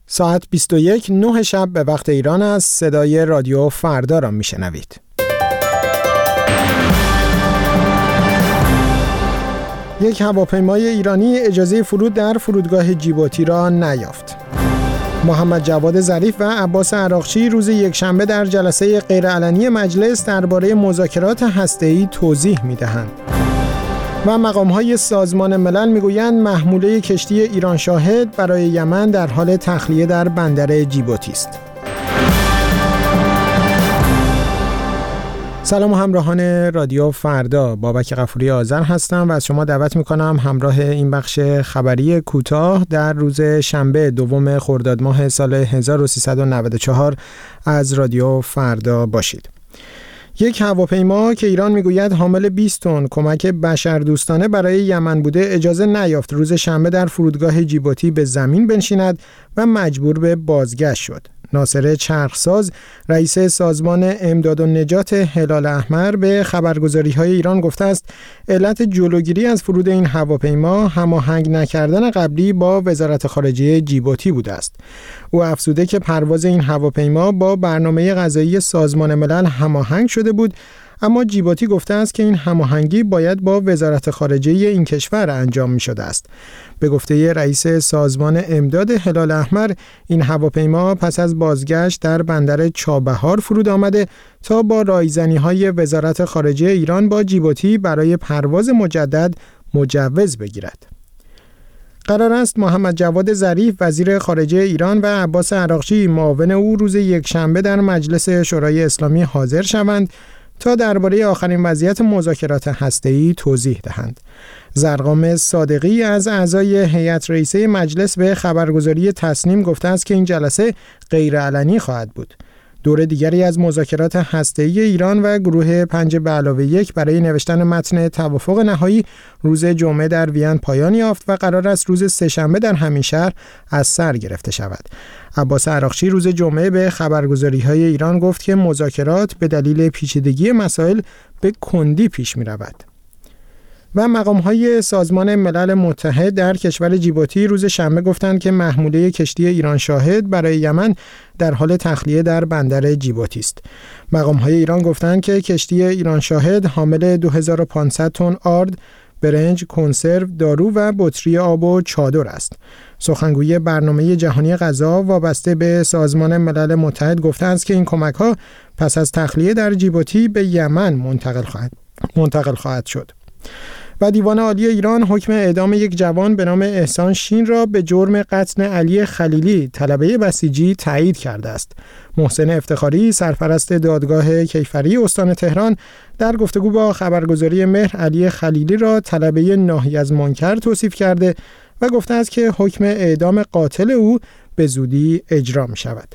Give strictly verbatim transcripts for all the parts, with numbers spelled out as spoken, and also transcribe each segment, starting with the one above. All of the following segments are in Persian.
ساعت بیست و یک نه شب به وقت ایران است. صدای رادیو فردا را میشنوید. یک هواپیمای ایرانی اجازه فرود در فرودگاه جیبوتی را نیافت. محمد جواد ظریف و عباس عراقچی روز یکشنبه در جلسه غیرعلنی مجلس درباره مذاکرات هسته‌ای توضیح می‌دهند. و مقام‌های سازمان ملل می‌گویند محموله کشتی ایران شاهد برای یمن در حال تخلیه در بندر جیبوتی است. سلام همراهان رادیو فردا، بابک غفوری آذر هستم و از شما دعوت می‌کنم همراه این بخش خبری کوتاه در روز شنبه دوم خرداد ماه سال هزار و سیصد و نود و چهار از رادیو فردا باشید. یک هواپیما که ایران میگوید حامل بیست تن کمک بشردوستانه برای یمن بوده اجازه نیافت روز شنبه در فرودگاه جیبوتی به زمین بنشیند و مجبور به بازگشت شد. ناصر چرخساز، رئیس سازمان امداد و نجات هلال احمر، به خبرگزاری‌های ایران گفته است علت جلوگیری از فرود این هواپیما هماهنگ نکردن قبلی با وزارت خارجه جیبوتی بوده است. او افزوده که پرواز این هواپیما با برنامه غذایی سازمان ملل هماهنگ شده بود، اما جیبوتی گفته است که این هماهنگی باید با وزارت خارجه این کشور انجام می شده است. به گفته رئیس سازمان امداد هلال احمر، این هواپیما پس از بازگشت در بندر چابهار فرود آمده تا با رایزنی‌های وزارت خارجه ایران با جیبوتی برای پرواز مجدد مجوز بگیرد. قرار است محمد جواد ظریف وزیر خارجه ایران و عباس عراقچی معاون او روز یکشنبه در مجلس شورای اسلامی حاضر شوند تا درباره آخرین وضعیت مذاکرات هسته‌ای توضیح دهند. زرقام صادقی از اعضای هیئت رئیسه مجلس به خبرگزاری تسنیم گفته است که این جلسه غیرعلنی خواهد بود. دور دیگری از مذاکرات هسته‌ای ایران و گروه پنج به علاوه یک برای نوشتن متن توافق نهایی روز جمعه در وین پایان یافت و قرار است روز سه‌شنبه در همین شهر از سر گرفته شود. عباس عراقچی روز جمعه به خبرگزاری‌های ایران گفت که مذاکرات به دلیل پیچیدگی مسائل به کندی پیش می‌رود. و مقام‌های سازمان ملل متحد در کشور جیبوتی روز شنبه گفتند که محموله کشتی ایران شاهد برای یمن در حال تخلیه در بندر جیبوتی است. مقام‌های ایران گفتند که کشتی ایران شاهد حامل دو هزار و پانصد تن آرد، برنج، کنسرو، دارو و بطری آب و چادر است. سخنگوی برنامه جهانی غذا وابسته به سازمان ملل متحد گفته است که این کمک‌ها پس از تخلیه در جیبوتی به یمن منتقل خواهد منتقل خواهد شد. و دیوان عالی ایران حکم اعدام یک جوان به نام احسان شین را به جرم قتل علی خلیلی طلبه بسیجی تایید کرده است. محسن افتخاری، سرپرست دادگاه کیفری استان تهران، در گفتگو با خبرگزاری مهر علی خلیلی را طلبه ناهی از منکر توصیف کرده و گفته است که حکم اعدام قاتل او به زودی اجرا می شود.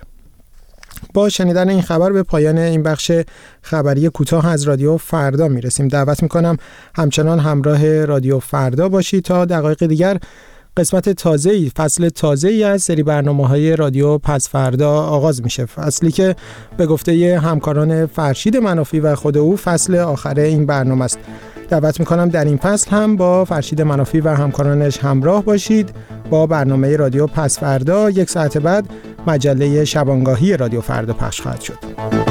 با شنیدن این خبر به پایان این بخش خبری کوتاه از رادیو فردا میرسیم. دعوت میکنم همچنان همراه رادیو فردا باشید تا دقایق دیگر قسمت تازه‌ای، فصل تازه‌ای از سری برنامه‌های رادیو پس فردا آغاز میشه. فصلی که به گفته همکاران فرشید منافی و خود او فصل آخر این برنامه است. دعوت میکنم در این فصل هم با فرشید منافی و همکارانش همراه باشید. با برنامه رادیو پس فردا یک ساعت بعد مجله شبانگاهی رادیو فردا پخش خواهد شد.